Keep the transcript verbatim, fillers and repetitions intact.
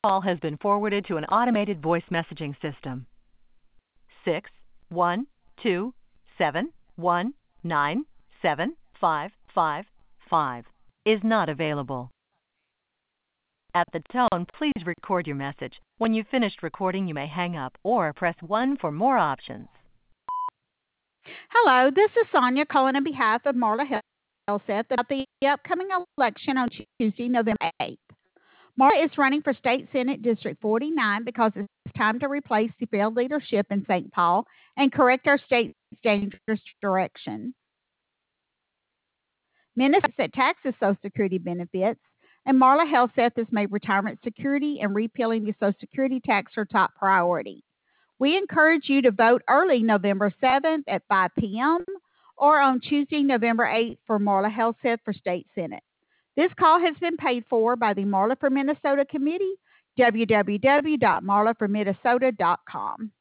call has been forwarded to an automated voice messaging system. Six one two seven one nine seven five five five is not available. At the tone, please record your message. When you've finished recording, you may hang up or press one for more options. Hello, this is Sonia calling on behalf of Marla Helseth about the upcoming election on Tuesday, November eighth. Marla is running for State Senate District forty-nine because it's time to replace the failed leadership in Saint Paul and correct our state's dangerous direction. Minnesota taxes Social Security benefits, and Marla Helseth has made retirement security and repealing the Social Security tax her top priority. We encourage you to vote early November seventh at five p.m. or on Tuesday, November eighth for Marla Helseth for State Senate. This call has been paid for by the Marla for Minnesota Committee, w w w dot marla for minnesota dot com.